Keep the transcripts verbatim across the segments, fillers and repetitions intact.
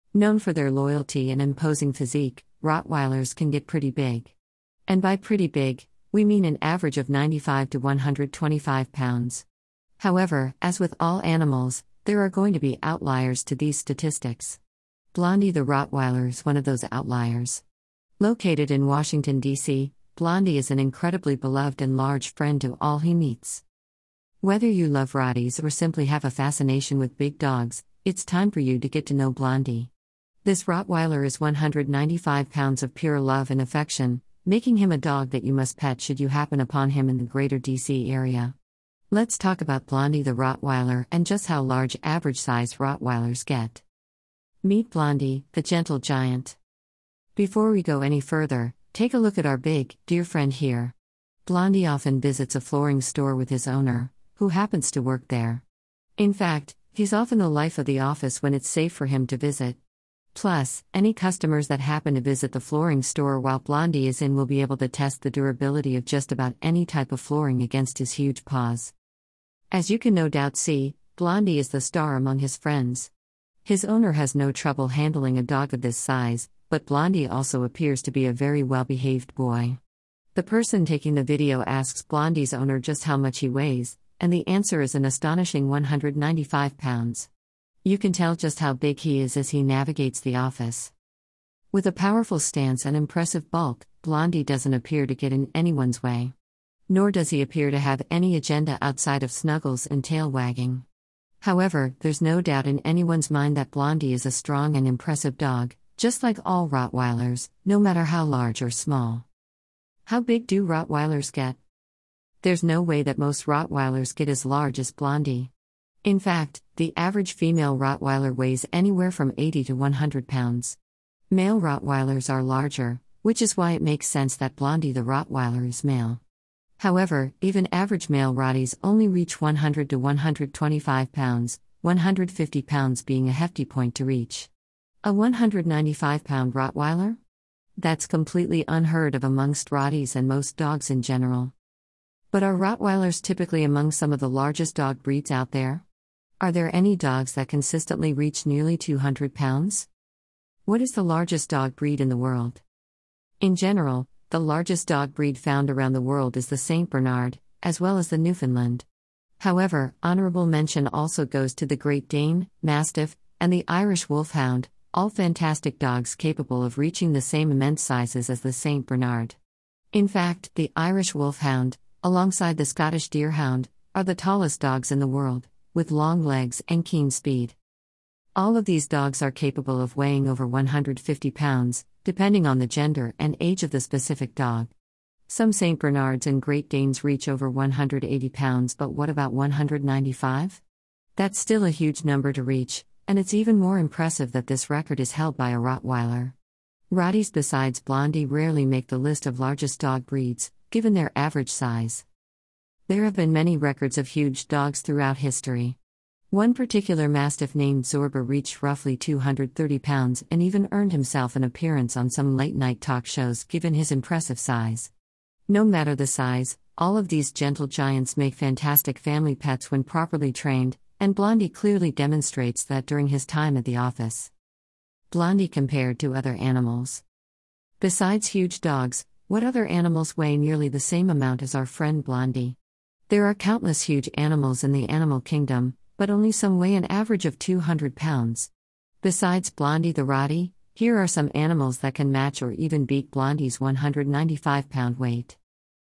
Known for their loyalty and imposing physique, Rottweilers can get pretty big. And by pretty big, we mean an average of ninety-five to one hundred twenty-five pounds. However, as with all animals, there are going to be outliers to these statistics. Blondie the Rottweiler is one of those outliers. Located in Washington, D C, Blondie is an incredibly beloved and large friend to all he meets. Whether you love Rotties or simply have a fascination with big dogs, it's time for you to get to know Blondie. This Rottweiler is one hundred ninety-five pounds of pure love and affection, making him a dog that you must pet should you happen upon him in the greater D C area. Let's talk about Blondie the Rottweiler and just how large average-sized Rottweilers get. Meet Blondie, the gentle giant. Before we go any further, take a look at our big, dear friend here. Blondie often visits a flooring store with his owner, who happens to work there. In fact, he's often the life of the office when it's safe for him to visit. Plus, any customers that happen to visit the flooring store while Blondie is in will be able to test the durability of just about any type of flooring against his huge paws. As you can no doubt see, Blondie is the star among his friends. His owner has no trouble handling a dog of this size, but Blondie also appears to be a very well-behaved boy. The person taking the video asks Blondie's owner just how much he weighs, and the answer is an astonishing one hundred ninety-five pounds. You can tell just how big he is as he navigates the office. With a powerful stance and impressive bulk, Blondie doesn't appear to get in anyone's way. Nor does he appear to have any agenda outside of snuggles and tail wagging. However, there's no doubt in anyone's mind that Blondie is a strong and impressive dog, just like all Rottweilers, no matter how large or small. How big do Rottweilers get? There's no way that most Rottweilers get as large as Blondie. In fact, the average female Rottweiler weighs anywhere from eighty to one hundred pounds. Male Rottweilers are larger, which is why it makes sense that Blondie the Rottweiler is male. However, even average male Rotties only reach one hundred to one hundred twenty-five pounds, one hundred fifty pounds being a hefty point to reach. A one hundred ninety-five pound Rottweiler? That's completely unheard of amongst Rotties and most dogs in general. But are Rottweilers typically among some of the largest dog breeds out there? Are there any dogs that consistently reach nearly two hundred pounds? What is the largest dog breed in the world? In general, the largest dog breed found around the world is the Saint Bernard, as well as the Newfoundland. However, honorable mention also goes to the Great Dane, Mastiff, and the Irish Wolfhound, all fantastic dogs capable of reaching the same immense sizes as the Saint Bernard. In fact, the Irish Wolfhound, alongside the Scottish Deerhound, are the tallest dogs in the world, with long legs and keen speed. All of these dogs are capable of weighing over one hundred fifty pounds, depending on the gender and age of the specific dog. Some Saint Bernards and Great Danes reach over one hundred eighty pounds, but what about one hundred ninety-five? That's still a huge number to reach, and it's even more impressive that this record is held by a Rottweiler. Rotties besides Blondie rarely make the list of largest dog breeds, given their average size. There have been many records of huge dogs throughout history. One particular Mastiff named Zorba reached roughly two hundred thirty pounds and even earned himself an appearance on some late-night talk shows given his impressive size. No matter the size, all of these gentle giants make fantastic family pets when properly trained, and Blondie clearly demonstrates that during his time at the office. Blondie compared to other animals. Besides huge dogs, what other animals weigh nearly the same amount as our friend Blondie? There are countless huge animals in the animal kingdom, but only some weigh an average of two hundred pounds. Besides Blondie the Rottie, here are some animals that can match or even beat Blondie's one hundred ninety-five pound weight.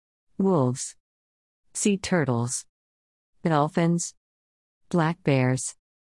Wolves. Sea turtles. Dolphins. Black bears.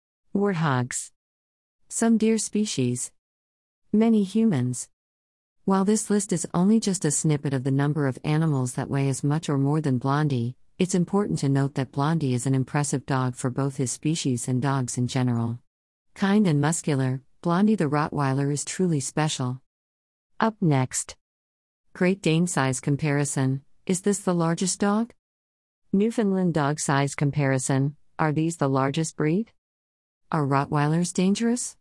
Warthogs. Some deer species. Many humans. While this list is only just a snippet of the number of animals that weigh as much or more than Blondie, it's important to note that Blondie is an impressive dog for both his species and dogs in general. Kind and muscular, Blondie the Rottweiler is truly special. Up next. Great Dane size comparison. Is this the largest dog? Newfoundland dog size comparison. Are these the largest breed? Are Rottweilers dangerous?